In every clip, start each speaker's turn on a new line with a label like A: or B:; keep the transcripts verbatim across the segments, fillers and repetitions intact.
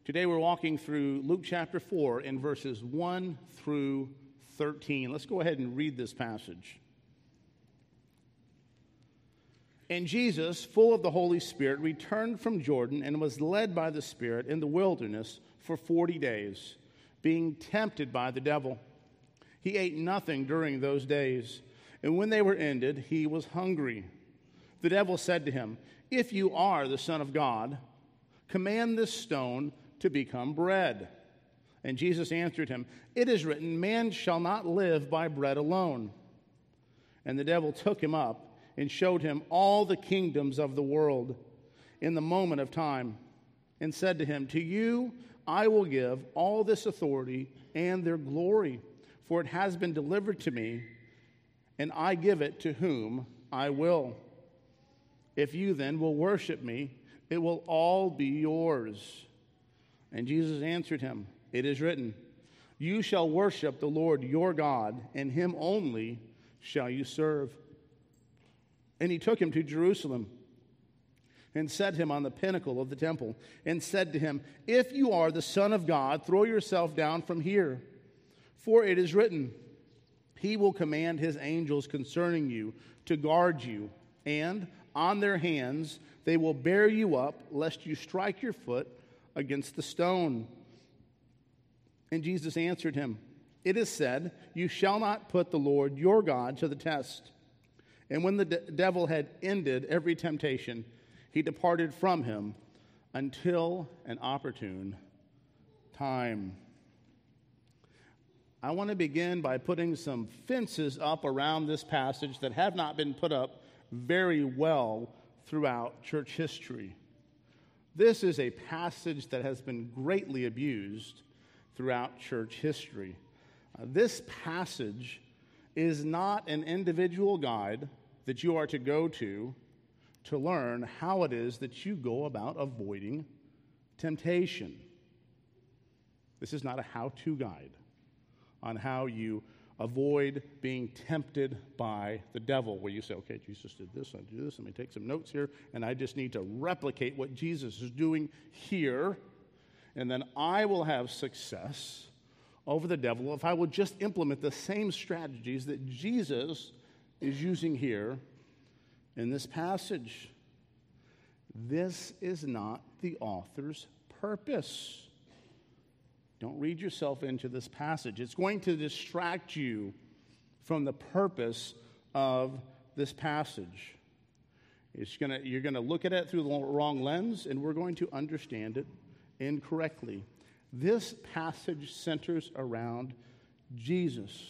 A: Today we're walking through Luke chapter four in verses one through thirteen. Let's go ahead and read this passage. And Jesus, full of the Holy Spirit, returned from Jordan and was led by the Spirit in the wilderness for forty days, being tempted by the devil. He ate nothing during those days, and when they were ended, he was hungry. The devil said to him, "If you are the Son of God, command this stone to become bread." And Jesus answered him, "It is written, man shall not live by bread alone." And the devil took him up and showed him all the kingdoms of the world in the moment of time, and said to him, "To you I will give all this authority and their glory, for it has been delivered to me, and I give it to whom I will. If you then will worship me, it will all be yours." And Jesus answered him, "It is written, you shall worship the Lord your God, and him only shall you serve." And he took him to Jerusalem and set him on the pinnacle of the temple and said to him, "If you are the Son of God, throw yourself down from here. For it is written, he will command his angels concerning you to guard you, and on their hands they will bear you up, lest you strike your foot against the stone." And Jesus answered him, "It is said, you shall not put the Lord your God to the test." And when the de- devil had ended every temptation, he departed from him until an opportune time. I want to begin by putting some fences up around this passage that have not been put up very well throughout church history. This is a passage that has been greatly abused throughout church history. Uh, this passage is not an individual guide that you are to go to to learn how it is that you go about avoiding temptation. This is not a how-to guide on how you avoid being tempted by the devil, where you say, "Okay, Jesus did this, I do this, let me take some notes here, and I just need to replicate what Jesus is doing here, and then I will have success over the devil if I will just implement the same strategies that Jesus is using here in this passage." This is not the author's purpose. Don't read yourself into this passage. It's going to distract you from the purpose of this passage. It's gonna, you're going to look at it through the wrong lens, and we're going to understand it incorrectly. This passage centers around Jesus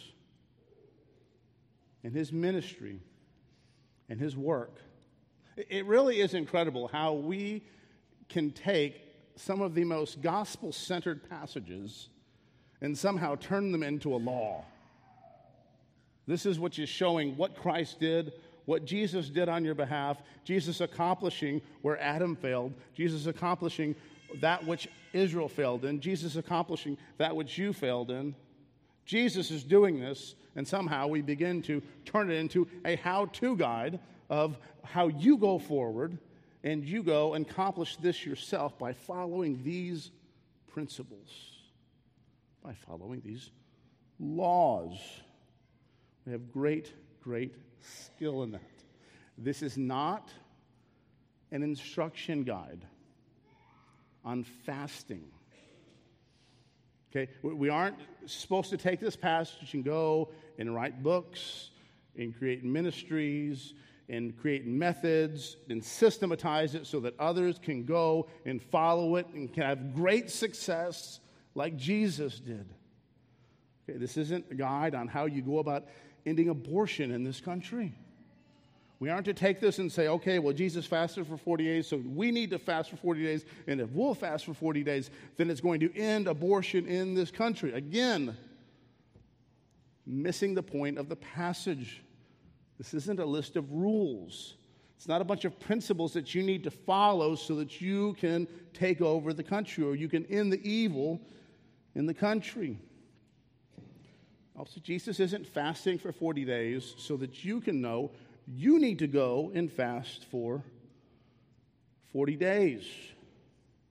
A: and his ministry and his work. It really is incredible how we can take some of the most gospel-centered passages and somehow turn them into a law. This is what is showing what Christ did, what Jesus did on your behalf, Jesus accomplishing where Adam failed, Jesus accomplishing that which Israel failed in, Jesus accomplishing that which you failed in. Jesus is doing this, and somehow we begin to turn it into a how-to guide of how you go forward, and you go and accomplish this yourself by following these principles, by following these laws. We have great, great skill in that. This is not an instruction guide on fasting. Okay, we aren't supposed to take this passage and go and write books and create ministries and create methods and systematize it so that others can go and follow it and can have great success like Jesus did. Okay, this isn't a guide on how you go about ending abortion in this country. We aren't to take this and say, okay, well, Jesus fasted for forty days, so we need to fast for forty days, and if we'll fast for forty days, then it's going to end abortion in this country. Again, missing the point of the passage. This isn't a list of rules. It's not a bunch of principles that you need to follow so that you can take over the country or you can end the evil in the country. Also, Jesus isn't fasting for forty days so that you can know you need to go and fast for forty days.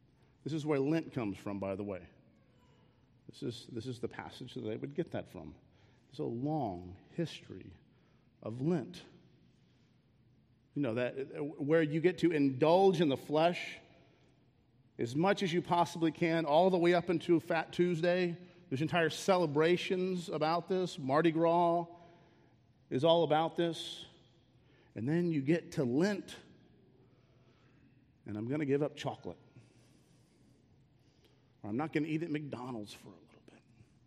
A: This is where Lent comes from, by the way. This is, this is the passage that they would get that from. There's a long history of Lent. You know, that where you get to indulge in the flesh as much as you possibly can, all the way up into Fat Tuesday. There's entire celebrations about this. Mardi Gras is all about this. And then you get to Lent, and I'm going to give up chocolate. Or I'm not going to eat at McDonald's for a little bit.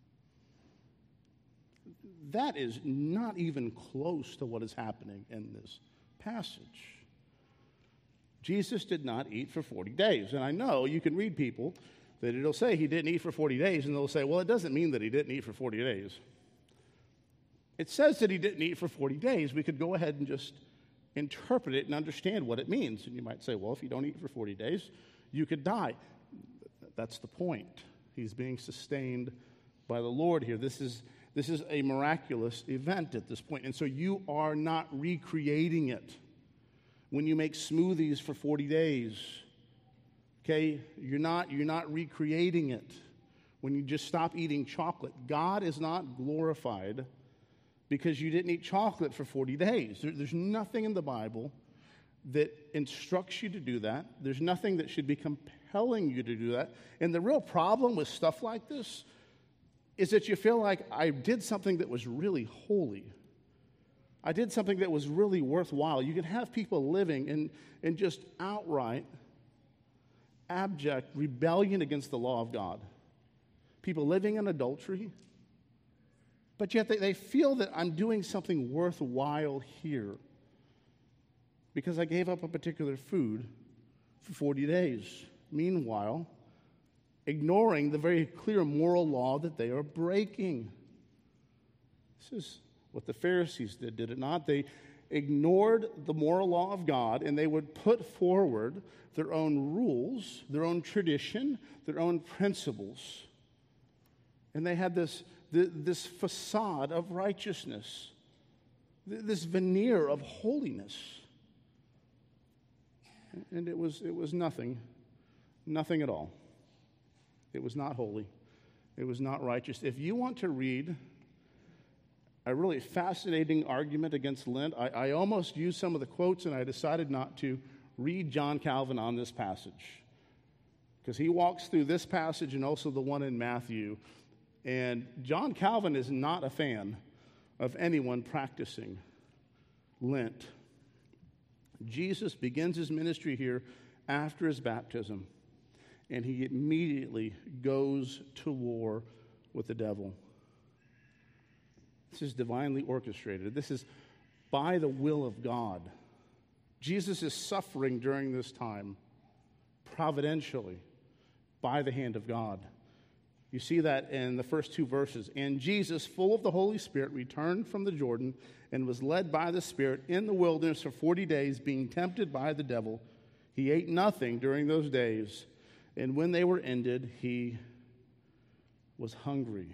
A: That is not even close to what is happening in this passage. Jesus did not eat for forty days. And I know you can read people that it'll say he didn't eat for forty days, and they'll say, well, it doesn't mean that he didn't eat for forty days. It says that he didn't eat for forty days. We could go ahead and just interpret it and understand what it means. And you might say, well, if you don't eat for forty days, you could die. That's the point. He's being sustained by the Lord here. This is, this is a miraculous event at this point. And so you are not recreating it. When you make smoothies for forty days, okay, you're not, you're not recreating it. When you just stop eating chocolate, God is not glorified because you didn't eat chocolate for forty days. There, there's nothing in the Bible that instructs you to do that. There's nothing that should be compelling you to do that. And the real problem with stuff like this is that you feel like I did something that was really holy. I did something that was really worthwhile. You can have people living in, in just outright, abject rebellion against the law of God. People living in adultery, but yet they, they feel that I'm doing something worthwhile here because I gave up a particular food for forty days. Meanwhile, ignoring the very clear moral law that they are breaking. This is what the Pharisees did, did it not? They ignored the moral law of God, and they would put forward their own rules, their own tradition, their own principles. And they had this, this facade of righteousness, this veneer of holiness. And it was, it was nothing, nothing at all. It was not holy. It was not righteous. If you want to read a really fascinating argument against Lent, I, I almost used some of the quotes, and I decided not to read John Calvin on this passage, because he walks through this passage and also the one in Matthew, and John Calvin is not a fan of anyone practicing Lent. Jesus begins his ministry here after his baptism, and he immediately goes to war with the devil. This is divinely orchestrated. This is by the will of God. Jesus is suffering during this time providentially by the hand of God. You see that in the first two verses. And Jesus, full of the Holy Spirit, returned from the Jordan and was led by the Spirit in the wilderness for forty days, being tempted by the devil. He ate nothing during those days, and when they were ended, he was hungry.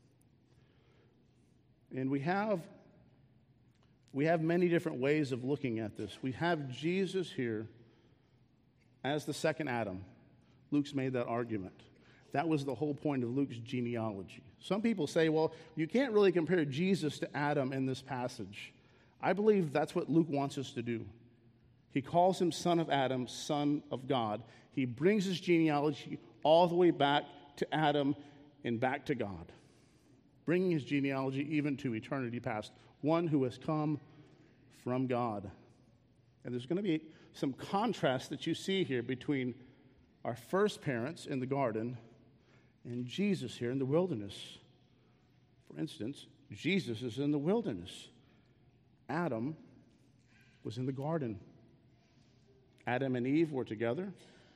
A: And we have, we have many different ways of looking at this. We have Jesus here as the second Adam. Luke's made that argument. That was the whole point of Luke's genealogy. Some people say, well, you can't really compare Jesus to Adam in this passage. I believe that's what Luke wants us to do. He calls him son of Adam, son of God. He brings his genealogy all the way back to Adam and back to God, bringing his genealogy even to eternity past, one who has come from God. And there's going to be some contrast that you see here between our first parents in the garden and Jesus here in the wilderness. For instance, Jesus is in the wilderness. Adam was in the garden. Adam and Eve were together.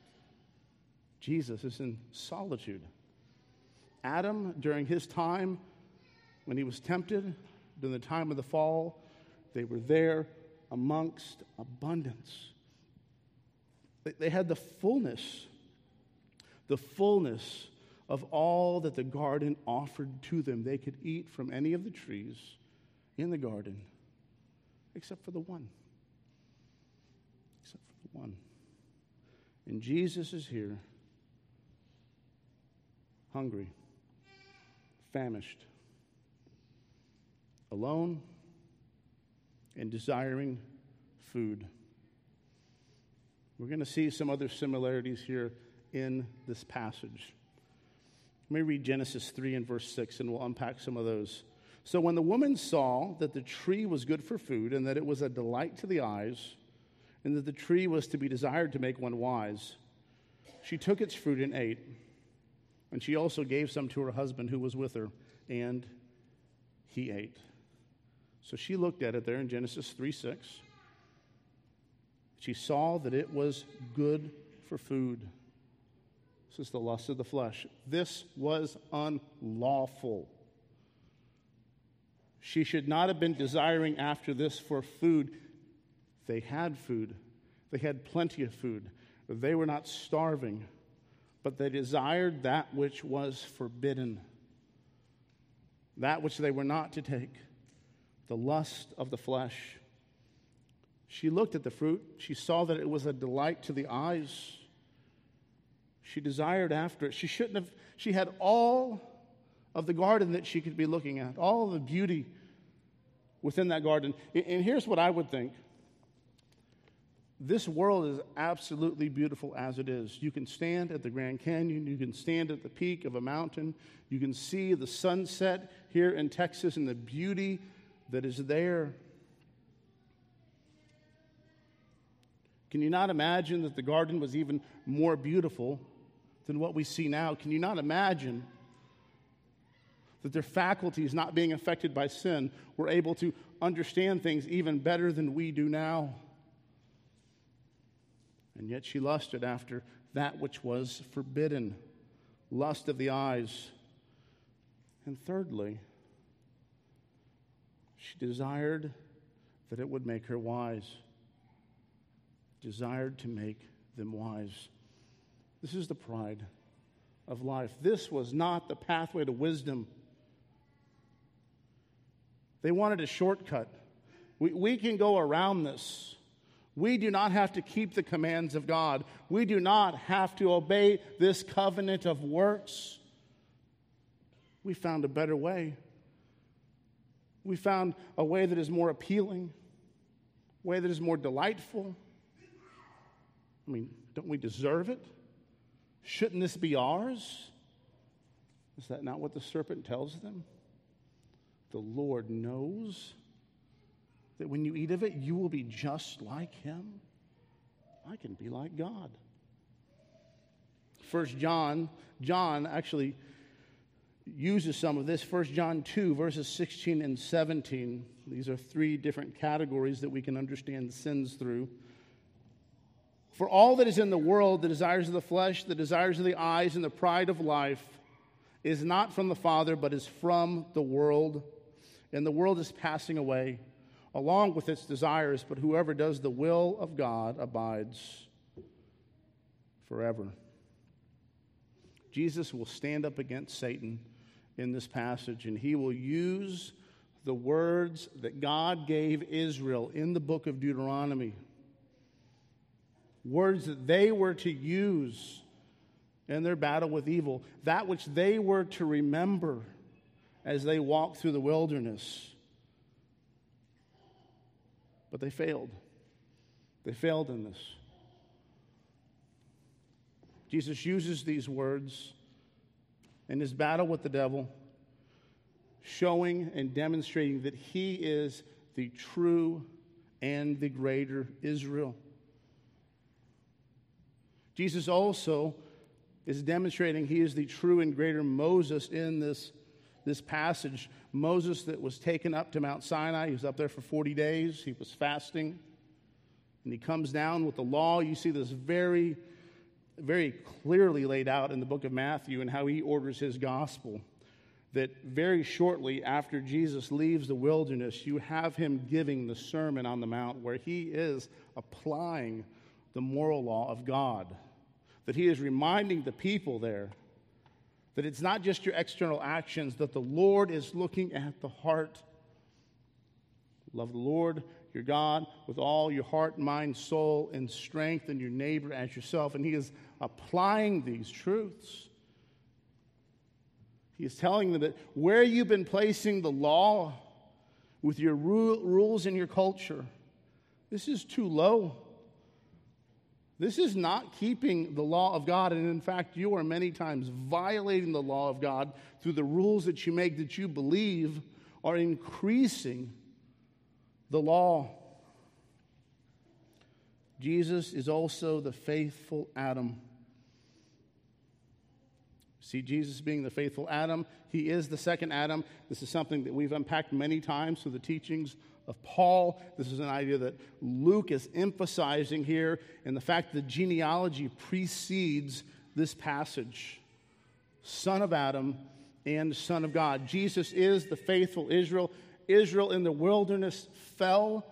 A: Jesus is in solitude. Adam, during his time, when he was tempted, during the time of the fall, they were there amongst abundance. They, they had the fullness, the fullness of all that the garden offered to them. They could eat from any of the trees in the garden, except for the one. Except for the one. And Jesus is here hungry, famished, alone, and desiring food. We're going to see some other similarities here in this passage. Let me read Genesis three and verse six, and we'll unpack some of those. So when the woman saw that the tree was good for food, and that it was a delight to the eyes, and that the tree was to be desired to make one wise, she took its fruit and ate. And she also gave some to her husband who was with her, and he ate. So she looked at it there in Genesis three six. She saw that it was good for food. This is the lust of the flesh. This was unlawful. She should not have been desiring after this for food. They had food. They had plenty of food. They were not starving, but they desired that which was forbidden, that which they were not to take, the lust of the flesh. She looked at the fruit. She saw that it was a delight to the eyes. She desired after it. She shouldn't have, she had all of the garden that she could be looking at, all of the beauty within that garden. And here's what I would think. This world is absolutely beautiful as it is. You can stand at the Grand Canyon. You can stand at the peak of a mountain. You can see the sunset here in Texas and the beauty that is there. Can you not imagine that the garden was even more beautiful than what we see now? Can you not imagine that their faculties, not being affected by sin, were able to understand things even better than we do now? And yet she lusted after that which was forbidden, lust of the eyes. And thirdly, she desired that it would make her wise, desired to make them wise. This is the pride of life. This was not the pathway to wisdom. They wanted a shortcut. We, we can go around this. We do not have to keep the commands of God. We do not have to obey this covenant of works. We found a better way. We found a way that is more appealing, a way that is more delightful. I mean, don't we deserve it? Shouldn't this be ours? Is that not what the serpent tells them? The Lord knows that when you eat of it, you will be just like him. I can be like God. First John, John actually uses some of this. First John two, verses sixteen and seventeen. These are three different categories that we can understand sins through. For all that is in the world, the desires of the flesh, the desires of the eyes, and the pride of life, is not from the Father, but is from the world. And the world is passing away, along with its desires, but whoever does the will of God abides forever. Jesus will stand up against Satan in this passage, and he will use the words that God gave Israel in the book of Deuteronomy. Words that they were to use in their battle with evil, that which they were to remember as they walked through the wilderness. But they failed. They failed in this. Jesus uses these words in his battle with the devil, showing and demonstrating that he is the true and the greater Israel. Jesus also is demonstrating he is the true and greater Moses in this, this passage. Moses that was taken up to Mount Sinai. He was up there for forty days. He was fasting. And he comes down with the law. You see this very, very clearly laid out in the book of Matthew and how he orders his gospel. That very shortly after Jesus leaves the wilderness, you have him giving the Sermon on the Mount where he is applying the moral law of God. That he is reminding the people there that it's not just your external actions, that the Lord is looking at the heart. Love the Lord, your God, with all your heart, mind, soul, and strength, and your neighbor as yourself. And he is applying these truths. He's telling them that where you've been placing the law with your ru- rules and your culture, this is too low. This is not keeping the law of God, and in fact, you are many times violating the law of God through the rules that you make that you believe are increasing the law. Jesus is also the faithful Adam. See, Jesus being the faithful Adam, he is the second Adam. This is something that we've unpacked many times through the teachings of Paul. This is an idea that Luke is emphasizing here, and the fact that genealogy precedes this passage. Son of Adam and Son of God. Jesus is the faithful Israel. Israel in the wilderness fell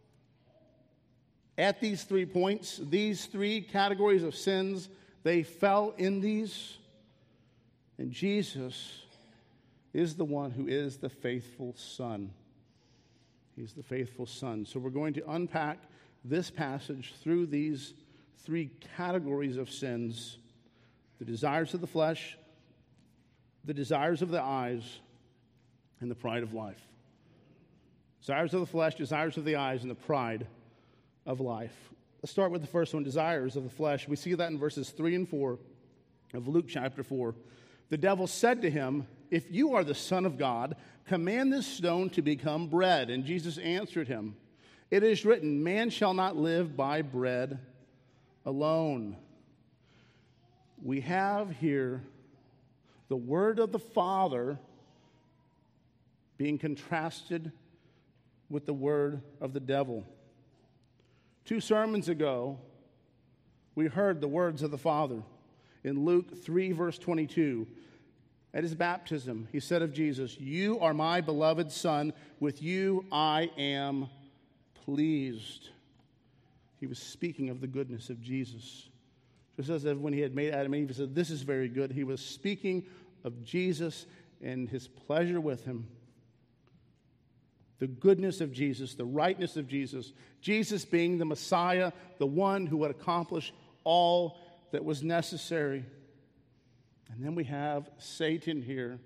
A: at these three points. These three categories of sins, they fell in these. And Jesus is the one who is the faithful Son. He's the faithful Son. So we're going to unpack this passage through these three categories of sins: the desires of the flesh, the desires of the eyes, and the pride of life. Desires of the flesh, desires of the eyes, and the pride of life. Let's start with the first one, desires of the flesh. We see that in verses three and four of Luke chapter four. The devil said to him, "If you are the Son of God, command this stone to become bread." And Jesus answered him, "It is written, man shall not live by bread alone." We have here the word of the Father being contrasted with the word of the devil. Two sermons ago, we heard the words of the Father. In Luke three, verse twenty-two, at his baptism, he said of Jesus, "You are my beloved Son, with you I am pleased." He was speaking of the goodness of Jesus. Just as when he had made Adam and Eve, he said, "This is very good." He was speaking of Jesus and his pleasure with him. The goodness of Jesus, the rightness of Jesus, Jesus being the Messiah, the one who would accomplish all that was necessary. And then we have Satan here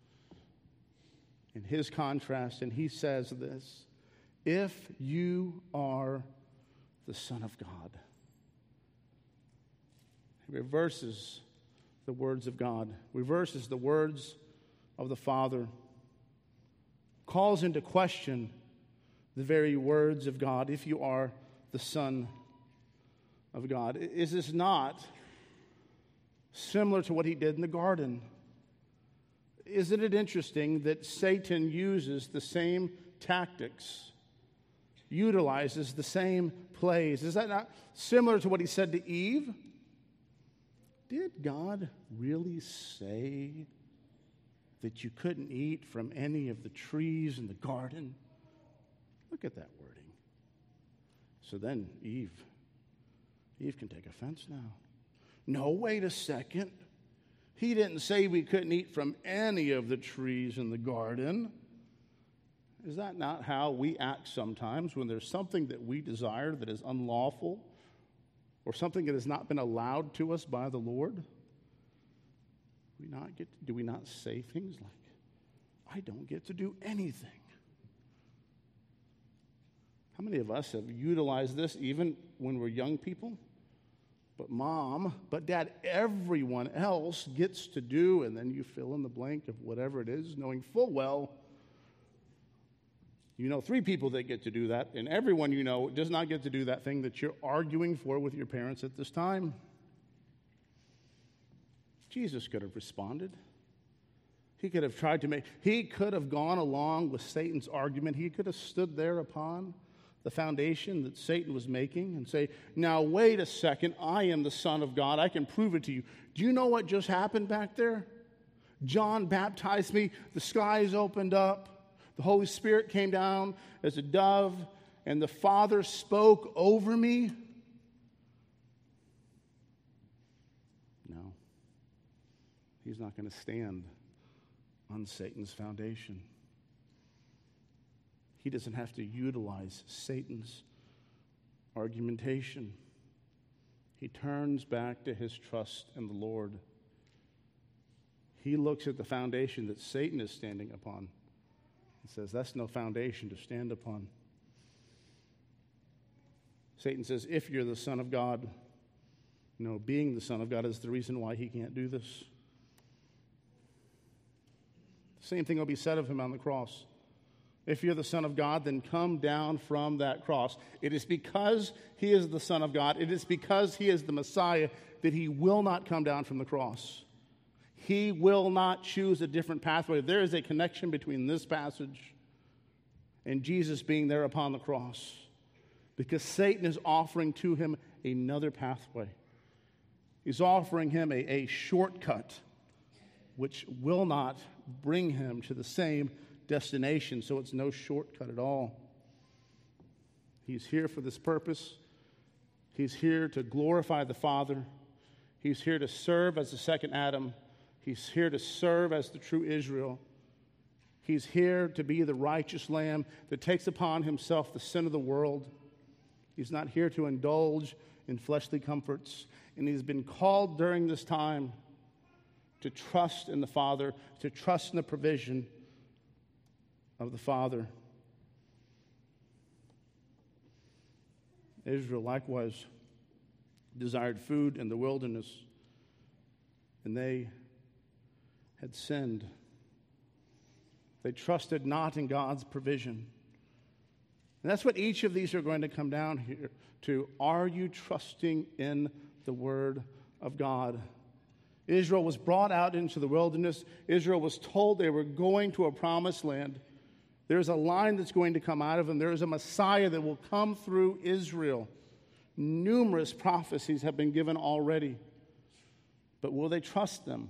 A: in his contrast, and he says this: "If you are the Son of God." He reverses the words of God, reverses the words of the Father, calls into question the very words of God. If you are the Son of God. Is this not similar to what he did in the garden? Isn't it interesting that Satan uses the same tactics, utilizes the same plays? Is that not similar to what he said to Eve? Did God really say that you couldn't eat from any of the trees in the garden? Look at that wording. So then Eve, Eve can take offense now. No, wait a second. He didn't say we couldn't eat from any of the trees in the garden. Is that not how we act sometimes when there's something that we desire that is unlawful, or something that has not been allowed to us by the Lord? We not get to, do we not say things like, "I don't get to do anything"? How many of us have utilized this even when we're young people? But mom, but dad, everyone else gets to do, and then you fill in the blank of whatever it is, knowing full well you know three people that get to do that, and everyone you know does not get to do that thing that you're arguing for with your parents at this time. Jesus could have responded. He could have tried to make, he could have gone along with Satan's argument. He could have stood there upon the foundation that Satan was making and say, "Now wait a second, I am the Son of God. I can prove it to you. Do you know what just happened back there? John baptized me. The skies opened up. The Holy Spirit came down as a dove, and the Father spoke over me." No. He's not going to stand on Satan's foundation. He doesn't have to utilize Satan's argumentation. He turns back to his trust in the Lord. he looks at the foundation that Satan is standing upon and says, that's no foundation to stand upon. Satan says, if you're the Son of God, no, being the Son of God is the reason why he can't do this. The same thing will be said of him on the cross. If you're the Son of God, then come down from that cross. It is because he is the Son of God, it is because he is the Messiah, that he will not come down from the cross. He will not choose a different pathway. There is a connection between this passage and Jesus being there upon the cross, because Satan is offering to him another pathway. He's offering him a, a shortcut which will not bring him to the same destination, so it's no shortcut at all. He's here for this purpose. He's here to glorify the Father. He's here to serve as the second Adam. He's here to serve as the true Israel. He's here to be the righteous Lamb that takes upon himself the sin of the world. He's not here to indulge in fleshly comforts. And he's been called during this time to trust in the Father, to trust in the provision of the Father. Israel likewise desired food in the wilderness, and they had sinned. They trusted not in God's provision. And that's what each of these are going to come down here to. Are you trusting in the Word of God? Israel was brought out into the wilderness. Israel was told they were going to a promised land. There's a line that's going to come out of them. There is a Messiah that will come through Israel. Numerous prophecies have been given already. But will they trust them?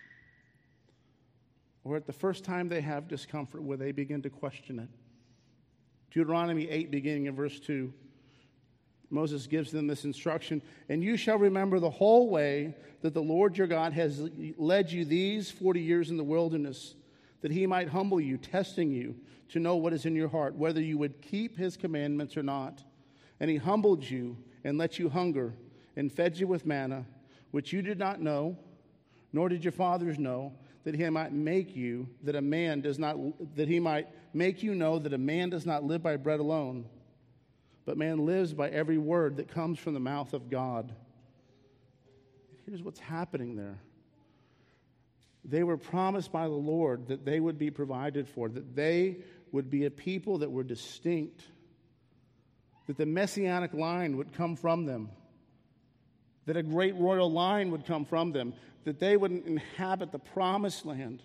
A: Or at the first time they have discomfort, will they begin to question it? Deuteronomy eight, beginning in verse two, Moses gives them this instruction, and you shall remember the whole way that the Lord your God has led you these forty years in the wilderness, that he might humble you, testing you to know what is in your heart, whether you would keep his commandments or not. And he humbled you and let you hunger and fed you with manna, which you did not know, nor did your fathers know, that he might make you that a man does not that he might make you know that a man does not live by bread alone, but man lives by every word that comes from the mouth of God. Here's what's happening there. They were promised by the Lord that they would be provided for, that they would be a people that were distinct, that the messianic line would come from them, that a great royal line would come from them, that they would inhabit the promised land.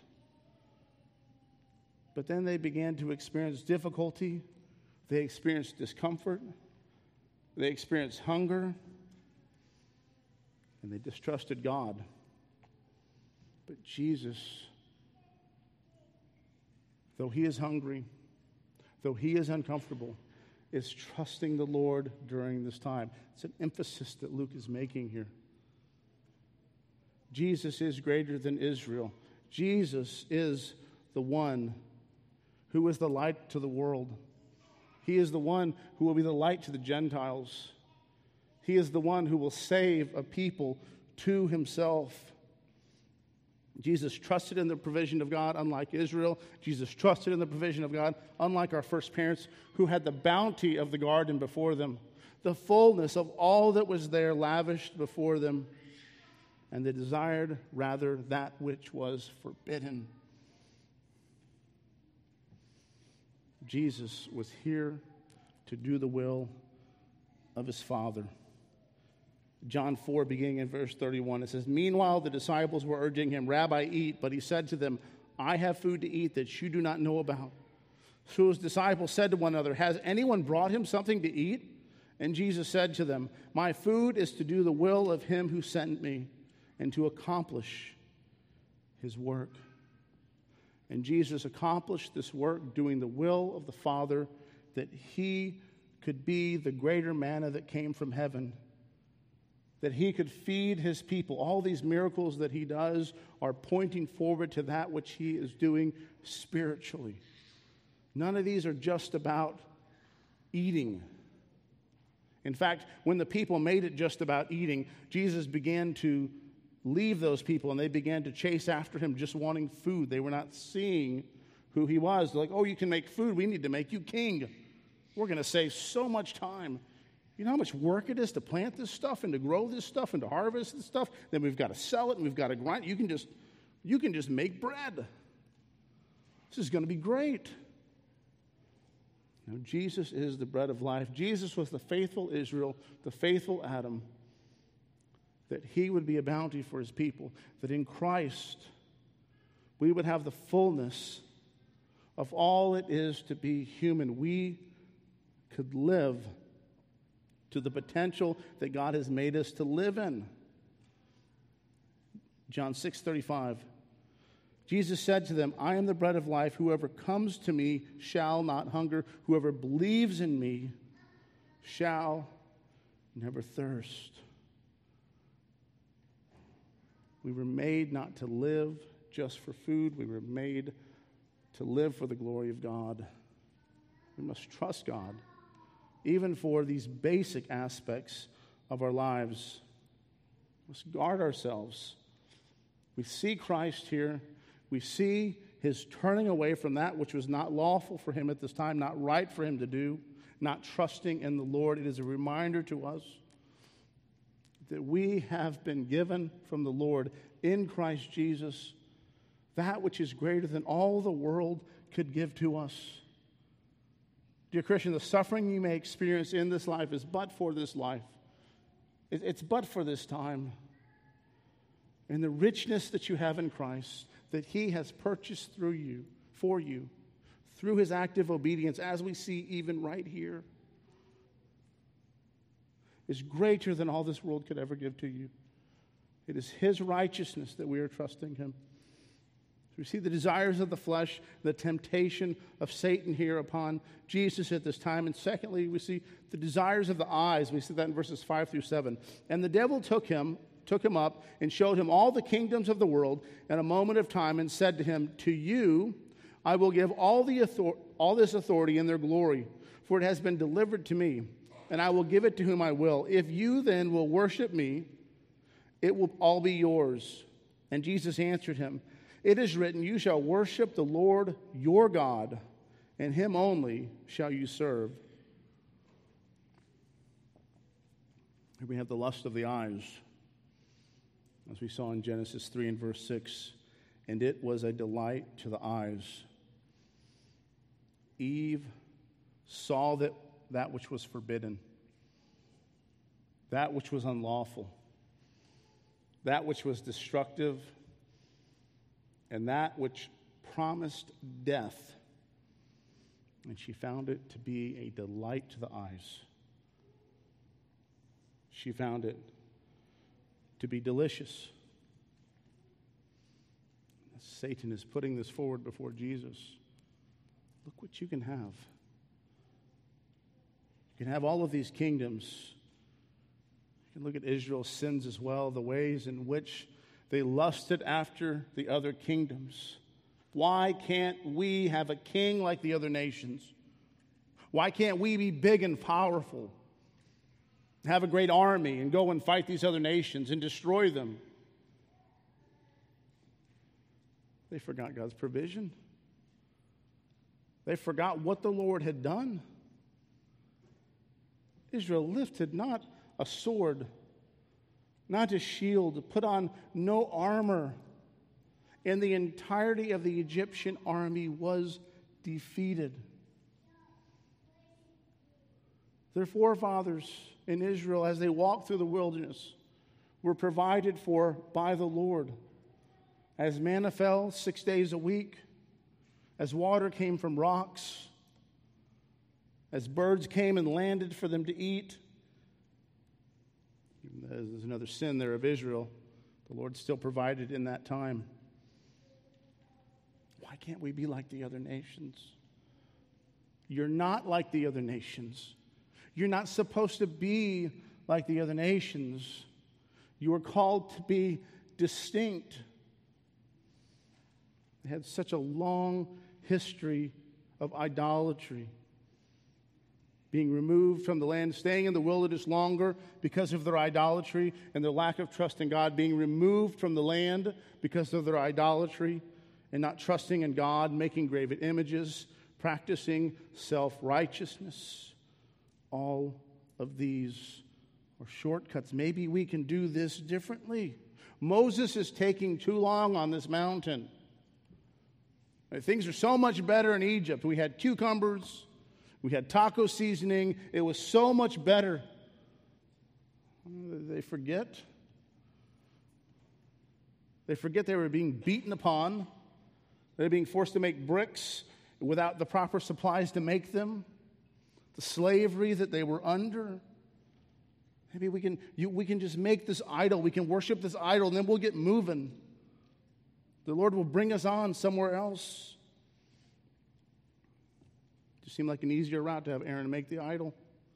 A: But then they began to experience difficulty. They experienced discomfort. They experienced hunger. And they distrusted God. But Jesus, though he is hungry, though he is uncomfortable, is trusting the Lord during this time. It's an emphasis that Luke is making here. Jesus is greater than Israel. Jesus is the one who is the light to the world. He is the one who will be the light to the Gentiles. He is the one who will save a people to himself. Jesus trusted in the provision of God, unlike Israel. Jesus trusted in the provision of God, unlike our first parents, who had the bounty of the garden before them, the fullness of all that was there lavished before them, and they desired rather that which was forbidden. Jesus was here to do the will of his Father. John four, beginning in verse thirty-one, it says, meanwhile, the disciples were urging him, Rabbi, eat. But he said to them, I have food to eat that you do not know about. So his disciples said to one another, has anyone brought him something to eat? And Jesus said to them, my food is to do the will of him who sent me and to accomplish his work. And Jesus accomplished this work doing the will of the Father, that he could be the greater manna that came from heaven, that he could feed his people. All these miracles that he does are pointing forward to that which he is doing spiritually. None of these are just about eating. In fact, when the people made it just about eating, Jesus began to leave those people, and they began to chase after him just wanting food. They were not seeing who he was. They're like, oh, you can make food. We need to make you king. We're going to save so much time. You know how much work it is to plant this stuff and to grow this stuff and to harvest this stuff? Then we've got to sell it and we've got to grind. You can just, you can just make bread. This is going to be great. Now, Jesus is the bread of life. Jesus was the faithful Israel, the faithful Adam, that he would be a bounty for his people, that in Christ we would have the fullness of all it is to be human. We could live to the potential that God has made us to live in. John six thirty-five. Jesus said to them, I am the bread of life. Whoever comes to me shall not hunger. Whoever believes in me shall never thirst. We were made not to live just for food. We were made to live for the glory of God. We must trust God, even for these basic aspects of our lives. We must guard ourselves. We see Christ here. We see his turning away from that which was not lawful for him at this time, not right for him to do, not trusting in the Lord. It is a reminder to us that we have been given from the Lord in Christ Jesus that which is greater than all the world could give to us. Dear Christian, the suffering you may experience in this life is but for this life. It's but for this time. And the richness that you have in Christ, that he has purchased through you, for you, through his active obedience, as we see even right here, is greater than all this world could ever give to you. It is his righteousness that we are trusting him. We see the desires of the flesh, the temptation of Satan here upon Jesus at this time. And secondly, we see the desires of the eyes. We see that in verses five through seven. And the devil took him, took him up and showed him all the kingdoms of the world in a moment of time and said to him, to you I will give all, the author- all this authority and their glory, for it has been delivered to me, and I will give it to whom I will. If you then will worship me, it will all be yours. And Jesus answered him, it is written, you shall worship the Lord your God, and him only shall you serve. Here we have the lust of the eyes, as we saw in Genesis three and verse six. And it was a delight to the eyes. Eve saw that, that which was forbidden, that which was unlawful, that which was destructive, and that which promised death. And she found it to be a delight to the eyes. She found it to be delicious. Satan is putting this forward before Jesus. Look what you can have. You can have all of these kingdoms. You can look at Israel's sins as well, the ways in which they lusted after the other kingdoms. Why can't we have a king like the other nations? Why can't we be big and powerful, have a great army, and go and fight these other nations and destroy them? They forgot God's provision. They forgot what the Lord had done. Israel lifted not a sword, not a shield, put on no armor, and the entirety of the Egyptian army was defeated. Their forefathers in Israel, as they walked through the wilderness, were provided for by the Lord. As manna fell six days a week, as water came from rocks, as birds came and landed for them to eat. There's another sin there of Israel. The Lord still provided in that time. Why can't we be like the other nations? You're not like the other nations. You're not supposed to be like the other nations. You are called to be distinct. They had such a long history of idolatry. being removed from the land, staying in the wilderness longer because of their idolatry and their lack of trust in God, being removed from the land because of their idolatry and not trusting in God, making graven images, practicing self-righteousness. All of these are shortcuts. Maybe we can do this differently. Moses is taking too long on this mountain. Things are so much better in Egypt. We had cucumbers. We had taco seasoning. It was so much better. They forget. They forget they were being beaten upon. They were being forced to make bricks without the proper supplies to make them. The slavery that they were under. Maybe we can, you, we can just make this idol. We can worship this idol, and then we'll get moving. The Lord will bring us on somewhere else. It just seemed like an easier route to have Aaron make the idol.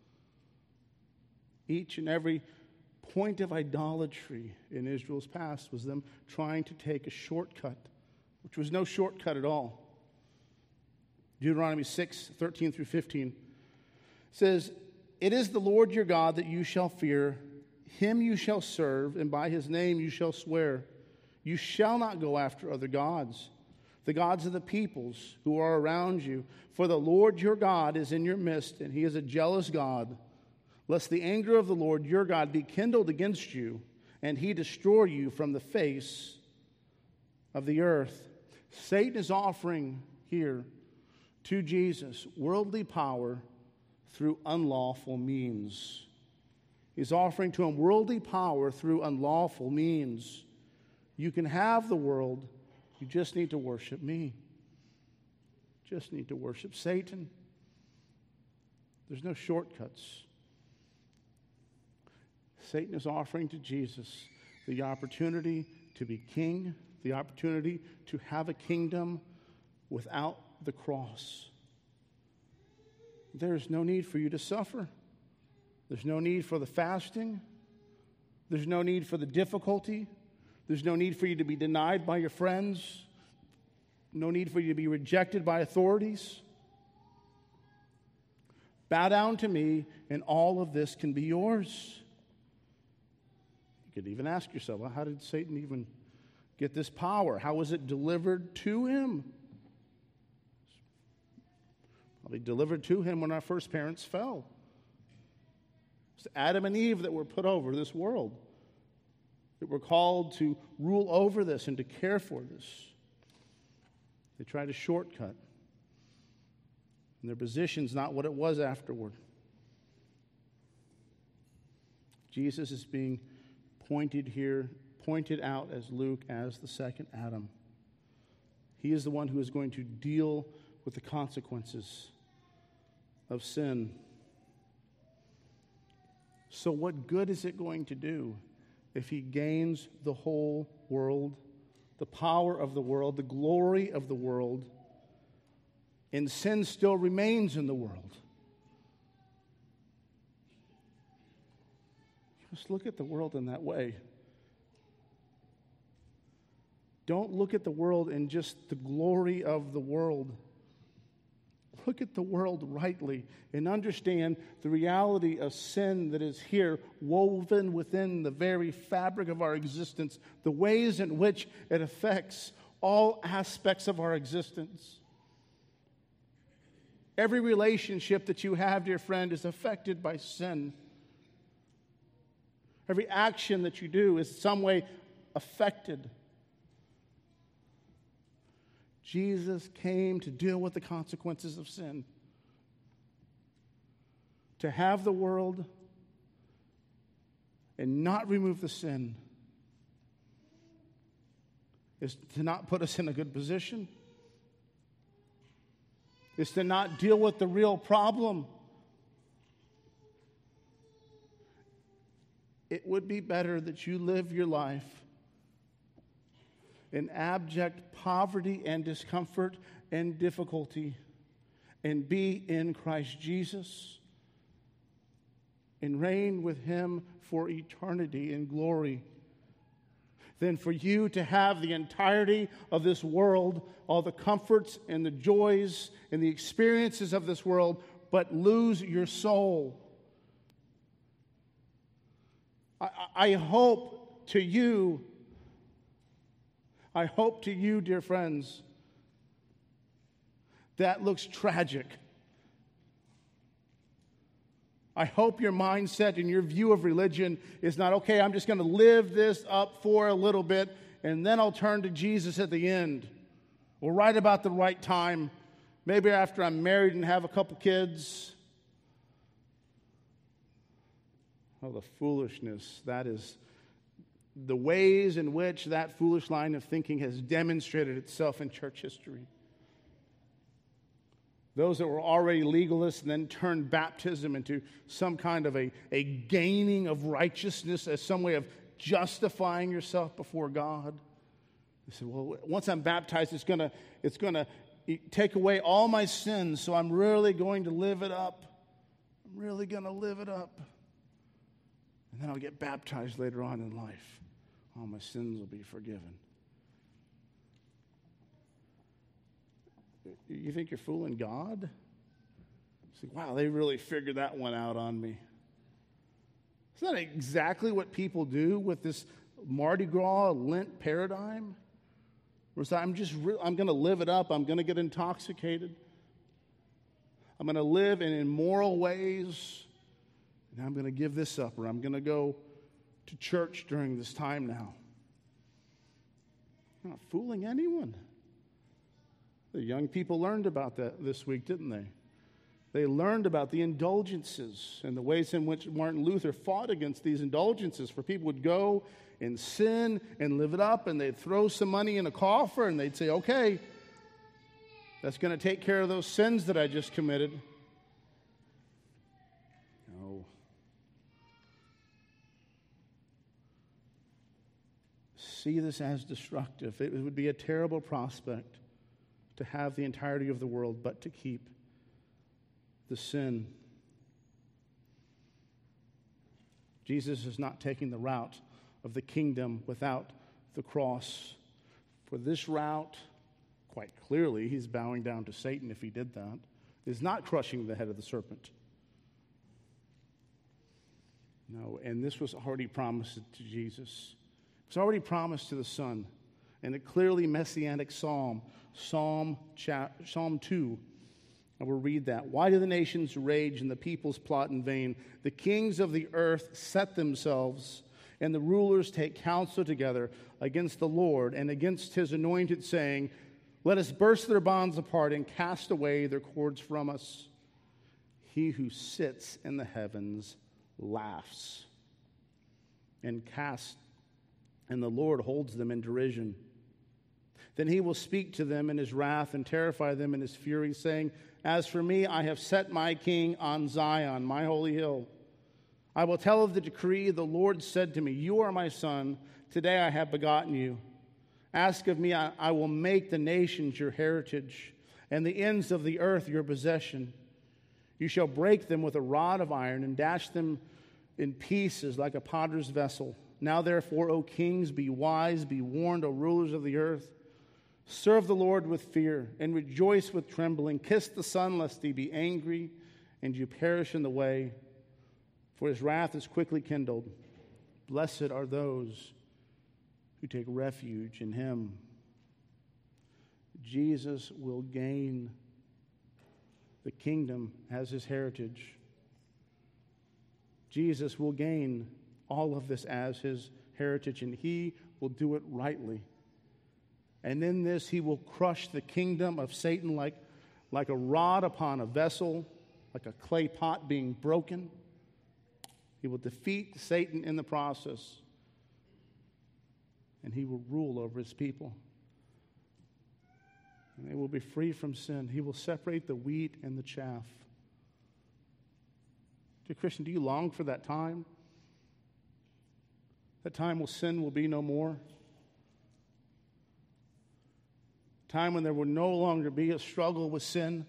A: Each and every point of idolatry in Israel's past was them trying to take a shortcut, which was no shortcut at all. Deuteronomy six, thirteen through fifteen says, "It is the Lord your God that you shall fear. Him you shall serve, and by his name you shall swear. You shall not go after other gods, the gods of the peoples who are around you. For the Lord your God is in your midst, and he is a jealous God. Lest the anger of the Lord your God be kindled against you, and he destroy you from the face of the earth." Satan is offering here to Jesus worldly power through unlawful means. He's offering to him worldly power through unlawful means. You can have the world, you just need to worship me. Just need to worship Satan. There's no shortcuts. Satan is offering to Jesus the opportunity to be king, the opportunity to have a kingdom without the cross. There's no need for you to suffer. There's no need for the fasting. There's no need for the difficulty. There's no need for you to be denied by your friends. No need for you to be rejected by authorities. Bow down to me, and all of this can be yours. You could even ask yourself, well, how did Satan even get this power? How was it delivered to him? Probably delivered to him when our first parents fell. It's Adam and Eve that were put over this world, that were called to rule over this and to care for this. They tried a shortcut, and their position's not what it was afterward. Jesus is being pointed here, pointed out as Luke as the second Adam. He is the one who is going to deal with the consequences of sin. So what good is it going to do if he gains the whole world, the power of the world, the glory of the world, and sin still remains in the world? Just look at the world in that way. Don't look at the world in just the glory of the world. Look at the world rightly and understand the reality of sin that is here, woven within the very fabric of our existence, the ways in which it affects all aspects of our existence. Every relationship that you have, dear friend, is affected by sin. Every action that you do is in some way affected. Jesus came to deal with the consequences of sin. To have the world and not remove the sin is to not put us in a good position. Is to not deal with the real problem. It would be better that you live your life in abject poverty and discomfort and difficulty and be in Christ Jesus and reign with him for eternity in glory than for you to have the entirety of this world, all the comforts and the joys and the experiences of this world but lose your soul. I, I hope to you, I hope to you, dear friends, that looks tragic. I hope your mindset and your view of religion is not, okay, I'm just going to live this up for a little bit, and then I'll turn to Jesus at the end, or right about the right time, maybe after I'm married and have a couple kids. Oh, the foolishness. That is the ways in which that foolish line of thinking has demonstrated itself in church history. Those that were already legalists and then turned baptism into some kind of a, a gaining of righteousness as some way of justifying yourself before God. They said, well, once I'm baptized, it's gonna, it's gonna take away all my sins, so I'm really going to live it up. I'm really going to live it up. And then I'll get baptized later on in life. All my sins will be forgiven. You think you're fooling God? It's like, wow, they really figured that one out on me. Isn't that exactly what people do with this Mardi Gras Lent paradigm? Where it's like, I'm just, re- I'm going to live it up. I'm going to get intoxicated. I'm going to live in immoral ways. And I'm going to give this up, or I'm going to go to church during this time now. I'm not fooling anyone. The young people learned about that this week, didn't they? They learned about the indulgences and the ways in which Martin Luther fought against these indulgences. For people would go and sin and live it up, and they'd throw some money in a coffer, and they'd say, okay, that's going to take care of those sins that I just committed. No. See this as destructive. It would be a terrible prospect to have the entirety of the world, but to keep the sin. Jesus is not taking the route of the kingdom without the cross. For this route, quite clearly, he's bowing down to Satan if he did that, is not crushing the head of the serpent. No, and this was already promised to Jesus. It was already promised to the Son. And a clearly messianic psalm, Psalm, Psalm two. I will read that. Why do the nations rage and the peoples plot in vain? The kings of the earth set themselves, and the rulers take counsel together against the Lord and against his anointed, saying, let us burst their bonds apart and cast away their cords from us. He who sits in the heavens laughs and casts, and the Lord holds them in derision. Then he will speak to them in his wrath and terrify them in his fury, saying, as for me, I have set my king on Zion, my holy hill. I will tell of the decree. The Lord said to me, you are my son. Today I have begotten you. Ask of me, I, I will make the nations your heritage, and the ends of the earth your possession. You shall break them with a rod of iron and dash them in pieces like a potter's vessel. Now therefore, O kings, be wise, be warned, O rulers of the earth. Serve the Lord with fear and rejoice with trembling. Kiss the Son, lest he be angry and you perish in the way, for his wrath is quickly kindled. Blessed are those who take refuge in him. Jesus will gain the kingdom as his heritage. Jesus will gain all of this as his heritage, and he will do it rightly. And in this, he will crush the kingdom of Satan like, like a rod upon a vessel, like a clay pot being broken. He will defeat Satan in the process, and he will rule over his people. And they will be free from sin. He will separate the wheat and the chaff. Dear Christian, do you long for that time? That time when sin will be no more? Time when there will no longer be a struggle with sin.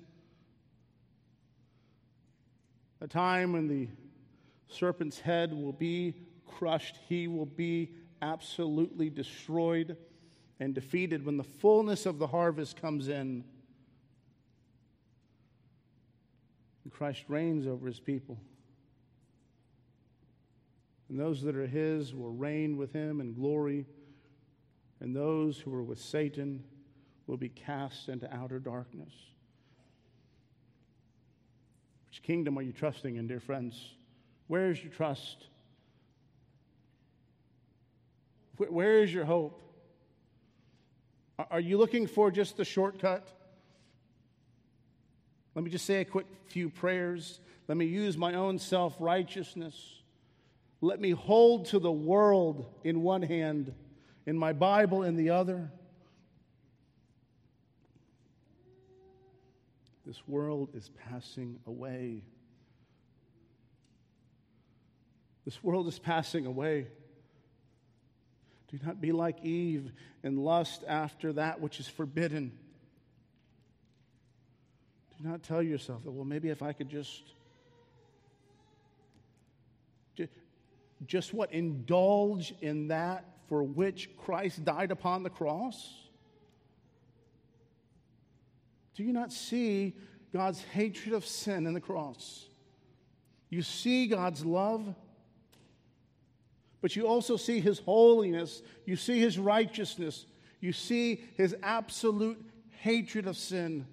A: A time when the serpent's head will be crushed. He will be absolutely destroyed and defeated when the fullness of the harvest comes in. And Christ reigns over his people. And those that are his will reign with him in glory. And those who are with Satan will be cast into outer darkness. Which kingdom are you trusting in, dear friends? Where is your trust? Where is your hope? Are you looking for just the shortcut? Let me just say a quick few prayers. Let me use my own self-righteousness. Let me hold to the world in one hand, and my Bible in the other. This world is passing away. This world is passing away. Do not be like Eve and lust after that which is forbidden. Do not tell yourself that, well, maybe if I could just, just, just what, indulge in that for which Christ died upon the cross? Do you not see God's hatred of sin in the cross? You see God's love, but you also see his holiness. You see his righteousness. You see his absolute hatred of sin.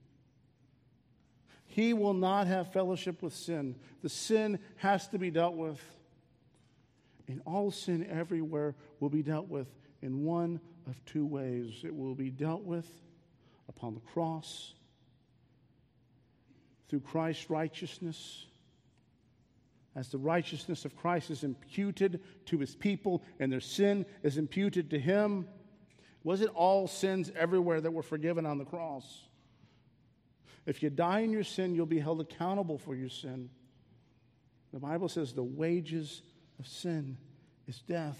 A: He will not have fellowship with sin. The sin has to be dealt with. And all sin everywhere will be dealt with in one of two ways. It will be dealt with upon the cross through Christ's righteousness. As the righteousness of Christ is imputed to his people and their sin is imputed to him. Wasn't all sins everywhere that were forgiven on the cross? If you die in your sin, you'll be held accountable for your sin. The Bible says the wages of sin is death.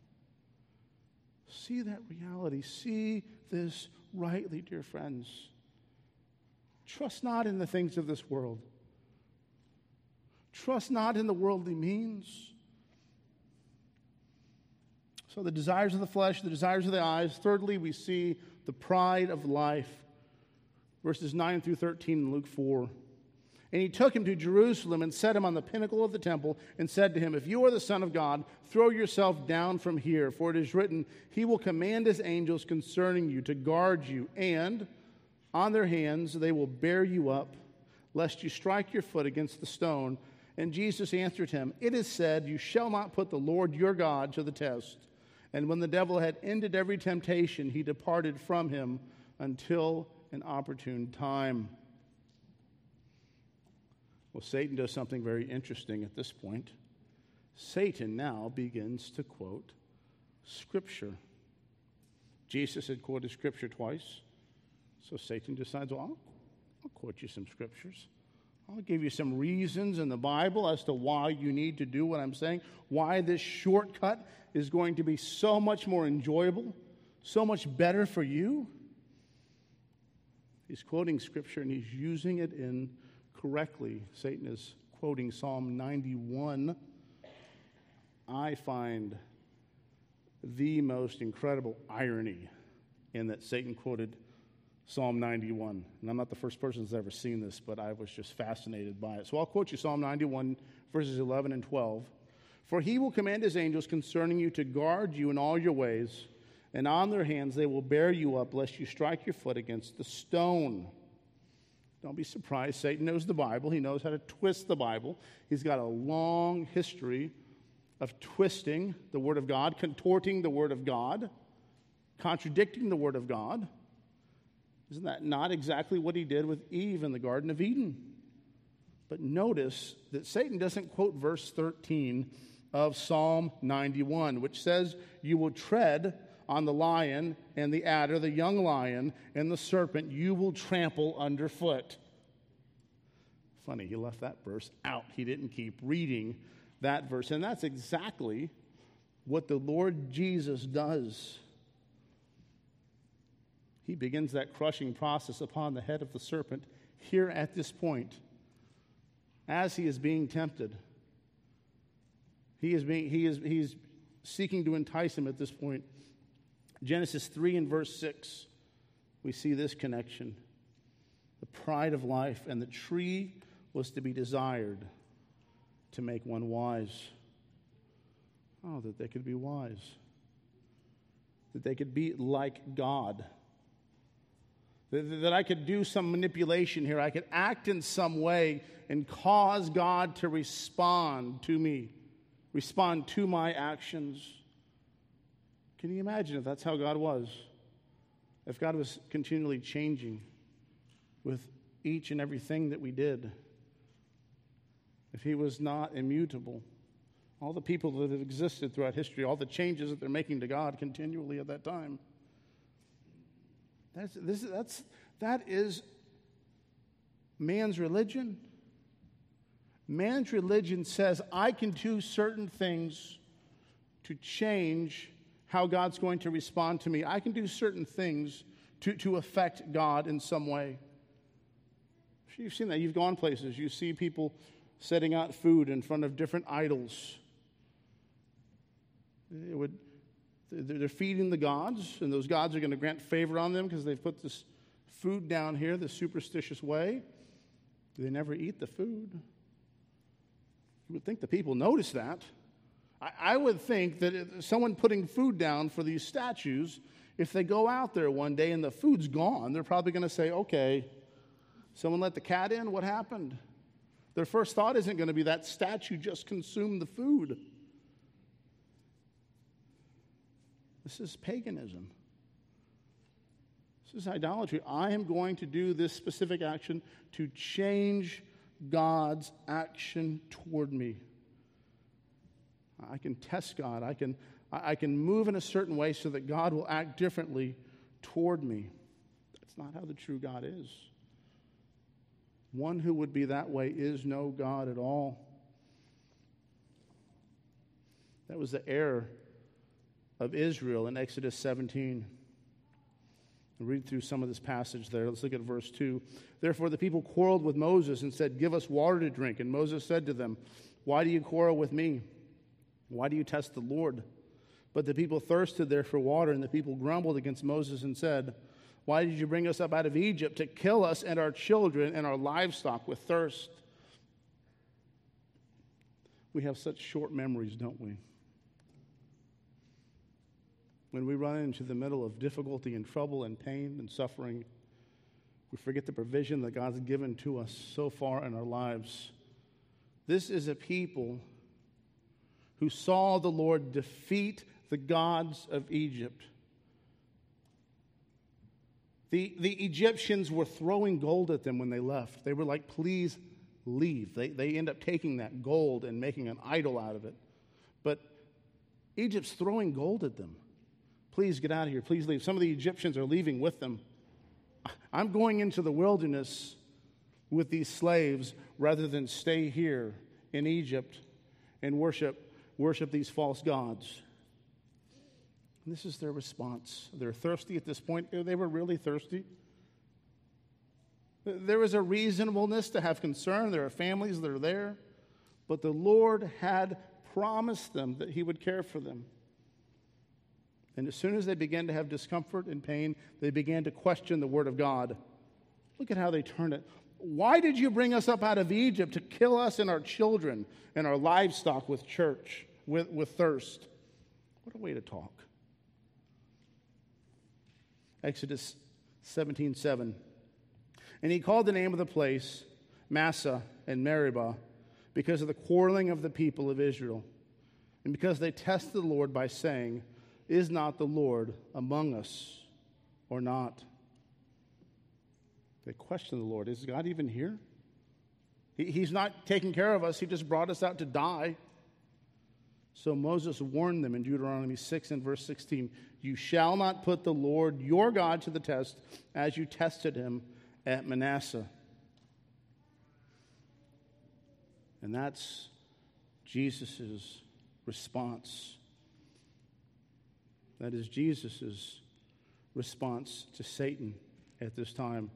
A: See that reality. See this rightly, dear friends. Trust not in the things of this world. Trust not in the worldly means. So the desires of the flesh, the desires of the eyes. Thirdly, we see the pride of life. Verses nine through thirteen in Luke four. And he took him to Jerusalem and set him on the pinnacle of the temple and said to him, if you are the Son of God, throw yourself down from here, for it is written, he will command his angels concerning you to guard you, and on their hands they will bear you up, lest you strike your foot against the stone. And Jesus answered him, it is said, you shall not put the Lord your God to the test. And when the devil had ended every temptation, he departed from him until an opportune time. Well, Satan does something very interesting at this point. Satan now begins to quote Scripture. Jesus had quoted Scripture twice. So Satan decides, well, I'll, I'll quote you some Scriptures. I'll give you some reasons in the Bible as to why you need to do what I'm saying, why this shortcut is going to be so much more enjoyable, so much better for you. He's quoting Scripture and he's using it incorrectly. Satan is quoting Psalm ninety-one. I find the most incredible irony in that Satan quoted Psalm ninety-one. And I'm not the first person that's ever seen this, but I was just fascinated by it. So I'll quote you Psalm ninety-one, verses eleven and twelve. For he will command his angels concerning you to guard you in all your ways, and on their hands they will bear you up, lest you strike your foot against the stone. Don't be surprised. Satan knows the Bible. He knows how to twist the Bible. He's got a long history of twisting the Word of God, contorting the Word of God, contradicting the Word of God. Isn't that not exactly what he did with Eve in the Garden of Eden? But notice that Satan doesn't quote verse thirteen of Psalm ninety-one, which says, you will tread on the lion and the adder, the young lion, and the serpent you will trample underfoot. Funny, he left that verse out. He didn't keep reading that verse. And that's exactly what the Lord Jesus does. He begins that crushing process upon the head of the serpent here at this point. As he is being tempted, he is being he is he's seeking to entice him at this point. Genesis three and verse six, we see this connection. The pride of life and the tree was to be desired to make one wise. Oh, that they could be wise. That they could be like God. That, that I could do some manipulation here. I could act in some way and cause God to respond to me, respond to my actions. Can you imagine if that's how God was? If God was continually changing with each and everything that we did. If he was not immutable. All the people that have existed throughout history, all the changes that they're making to God continually at that time. That's, this, that's, that is man's religion. Man's religion says, I can do certain things to change how God's going to respond to me. I can do certain things to, to affect God in some way. You've seen that. You've gone places. You see people setting out food in front of different idols. It would, they're feeding the gods, and those gods are going to grant favor on them because they've put this food down here the superstitious way. They never eat the food. You would think the people notice that. I, I would think that someone putting food down for these statues, if they go out there one day and the food's gone, they're probably going to say, okay, someone let the cat in? What happened? Their first thought isn't going to be that statue just consumed the food. This is paganism. This is idolatry. I am going to do this specific action to change God's action toward me. I can test God. I can, I can move in a certain way so that God will act differently toward me. That's not how the true God is. One who would be that way is no God at all. That was the error of Israel in Exodus seventeen. I'll read through some of this passage there. Let's look at verse two. Therefore the people quarreled with Moses and said, give us water to drink. And Moses said to them, why do you quarrel with me? Why do you test the Lord? But the people thirsted there for water, and the people grumbled against Moses and said, why did you bring us up out of Egypt to kill us and our children and our livestock with thirst? We have such short memories, don't we? When we run into the middle of difficulty and trouble and pain and suffering, we forget the provision that God's given to us so far in our lives. This is a people who saw the Lord defeat the gods of Egypt. The, the Egyptians were throwing gold at them when they left. They were like, please leave. They, they end up taking that gold and making an idol out of it. But Egypt's throwing gold at them. Please get out of here. Please leave. Some of the Egyptians are leaving with them. I'm going into the wilderness with these slaves rather than stay here in Egypt and worship, worship these false gods. And this is their response. They're thirsty at this point. They were really thirsty. There was a reasonableness to have concern. There are families that are there. But the Lord had promised them that he would care for them. And as soon as they began to have discomfort and pain, they began to question the word of God. Look at how they turn it. Why did you bring us up out of Egypt to kill us and our children and our livestock with church, with, with thirst? What a way to talk. Exodus seventeen seven. And he called the name of the place Massah and Meribah because of the quarreling of the people of Israel, and because they tested the Lord by saying, is not the Lord among us or not? They question the Lord. Is God even here? He, he's not taking care of us. He just brought us out to die. So Moses warned them in Deuteronomy six and verse sixteen, you shall not put the Lord your God to the test as you tested him at Manasseh. And that's Jesus' response. That is Jesus' response to Satan at this time.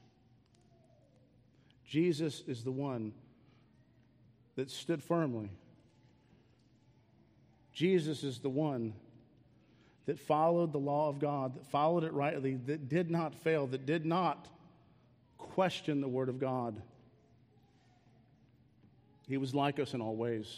A: Jesus is the one that stood firmly. Jesus is the one that followed the law of God, that followed it rightly, that did not fail, that did not question the word of God. He was like us in all ways,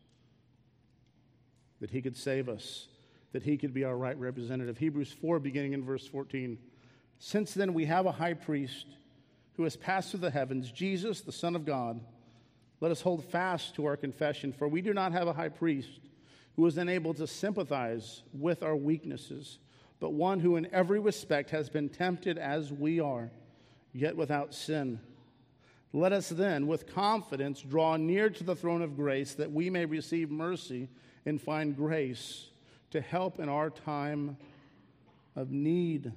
A: that he could save us, that he could be our right representative. Hebrews four, beginning in verse fourteen. Since then we have a high priest who has passed through the heavens, Jesus, the Son of God. Let us hold fast to our confession, for we do not have a high priest who is unable to sympathize with our weaknesses, but one who in every respect has been tempted as we are, yet without sin. Let us then, with confidence, draw near to the throne of grace, that we may receive mercy and find grace to help in our time of need.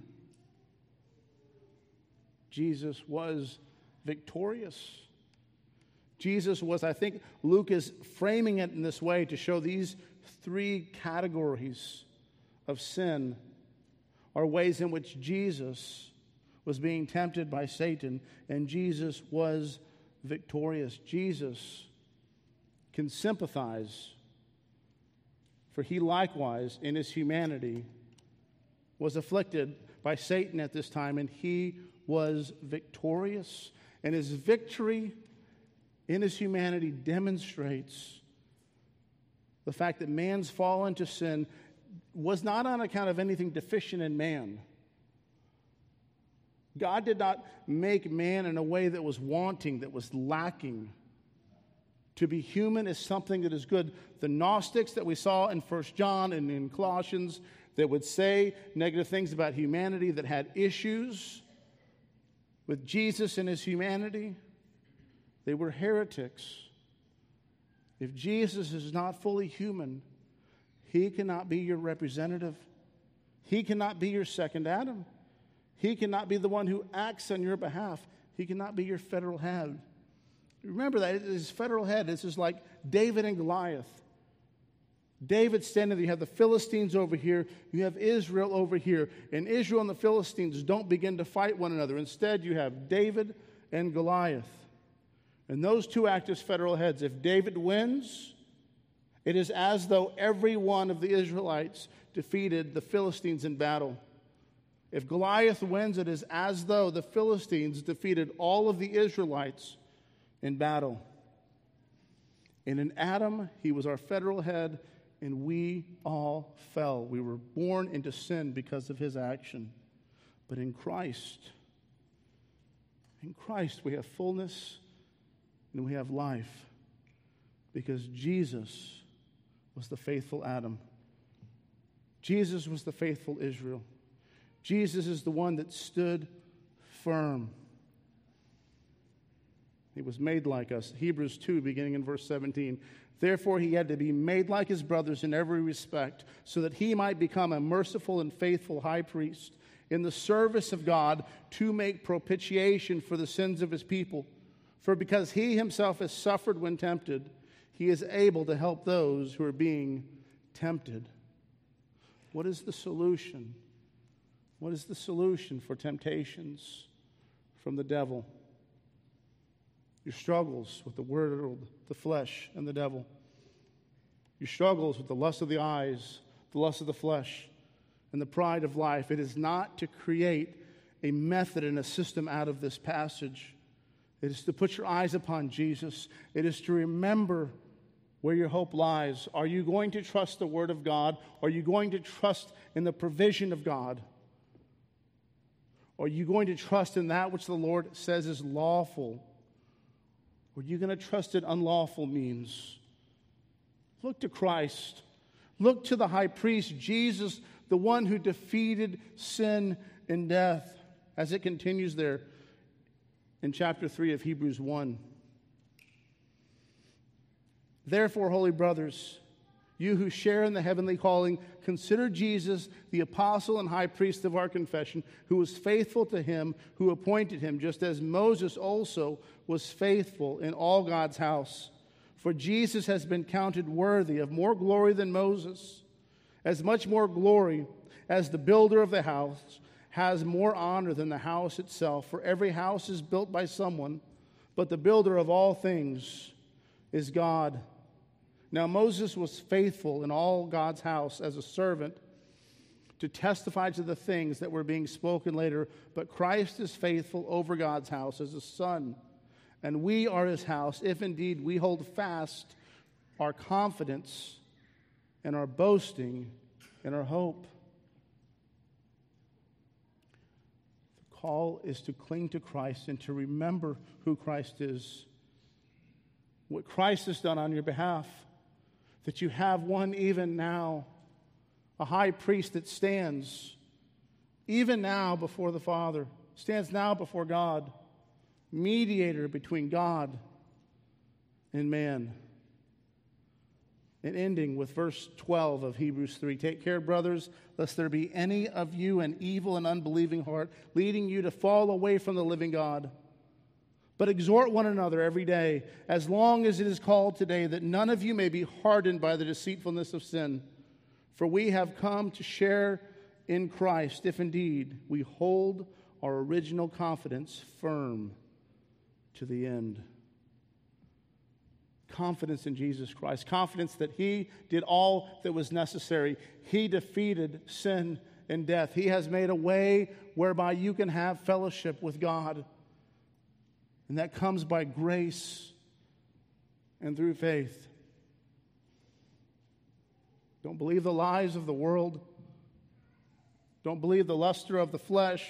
A: Jesus was victorious. Jesus was, I think Luke is framing it in this way to show these three categories of sin are ways in which Jesus was being tempted by Satan, and Jesus was victorious. Jesus can sympathize, for he likewise, in his humanity, was afflicted by Satan at this time, and he was victorious. And his victory in his humanity demonstrates the fact that man's fall into sin was not on account of anything deficient in man. God did not make man in a way that was wanting, that was lacking. To be human is something that is good. The Gnostics that we saw in First John and in Colossians that would say negative things about humanity, that had issues with Jesus and his humanity, they were heretics. If Jesus is not fully human, he cannot be your representative. He cannot be your second Adam. He cannot be the one who acts on your behalf. He cannot be your federal head. Remember that. His federal head. This is like David and Goliath. David standing there. You have the Philistines over here. You have Israel over here. And Israel and the Philistines don't begin to fight one another. Instead, you have David and Goliath. And those two act as federal heads. If David wins, it is as though every one of the Israelites defeated the Philistines in battle. If Goliath wins, it is as though the Philistines defeated all of the Israelites in battle. And in Adam, he was our federal head, and we all fell. We were born into sin because of his action. But in Christ, in Christ we have fullness and we have life, because Jesus was the faithful Adam. Jesus was the faithful Israel. Jesus is the one that stood firm. He was made like us. Hebrews two, beginning in verse seventeen. Therefore, he had to be made like his brothers in every respect, so that he might become a merciful and faithful high priest in the service of God to make propitiation for the sins of his people. For because he himself has suffered when tempted, he is able to help those who are being tempted. What is the solution? What is the solution for temptations from the devil? Your struggles with the world, the flesh, and the devil. Your struggles with the lust of the eyes, the lust of the flesh, and the pride of life. It is not to create a method and a system out of this passage. It is to put your eyes upon Jesus. It is to remember where your hope lies. Are you going to trust the Word of God? Are you going to trust in the provision of God? Are you going to trust in that which the Lord says is lawful? Or are you going to trust in unlawful means? Look to Christ. Look to the high priest, Jesus, the one who defeated sin and death, as it continues there in chapter three of Hebrews one. Therefore, holy brothers, you who share in the heavenly calling, consider Jesus, the apostle and high priest of our confession, who was faithful to him who appointed him, just as Moses also was faithful in all God's house. For Jesus has been counted worthy of more glory than Moses, as much more glory as the builder of the house has more honor than the house itself. For every house is built by someone, but the builder of all things is God. Now Moses was faithful in all God's house as a servant to testify to the things that were being spoken later, but Christ is faithful over God's house as a son, and we are his house, if indeed we hold fast our confidence and our boasting and our hope. The call is to cling to Christ and to remember who Christ is, what Christ has done on your behalf, that you have one even now, a high priest that stands even now before the Father, stands now before God, mediator between God and man. And ending with verse twelve of Hebrews three. Take care, brothers, lest there be any of you an evil and unbelieving heart, leading you to fall away from the living God. But exhort one another every day, as long as it is called today, that none of you may be hardened by the deceitfulness of sin. For we have come to share in Christ, if indeed we hold our original confidence firm to the end. Confidence in Jesus Christ. Confidence that he did all that was necessary. He defeated sin and death. He has made a way whereby you can have fellowship with God. And that comes by grace and through faith. Don't believe the lies of the world. Don't believe the luster of the flesh,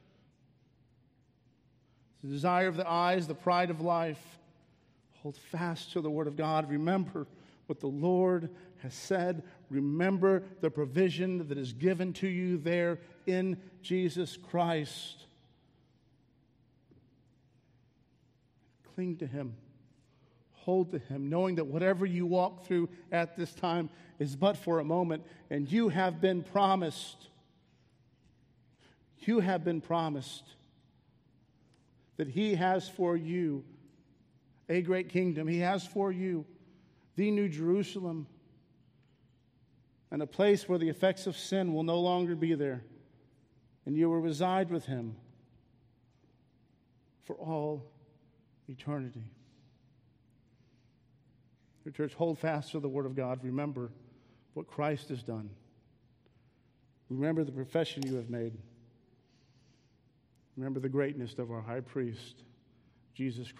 A: the desire of the eyes, the pride of life. Hold fast to the word of God. Remember what the Lord has said. Remember the provision that is given to you there in Jesus Christ. Cling to him. Hold to him, knowing that whatever you walk through at this time is but for a moment, and you have been promised. You have been promised that he has for you a great kingdom. He has for you the New Jerusalem, and a place where the effects of sin will no longer be there, and you will reside with him for all eternity. Your church, hold fast to the word of God. Remember what Christ has done. Remember the profession you have made. Remember the greatness of our high priest, Jesus Christ.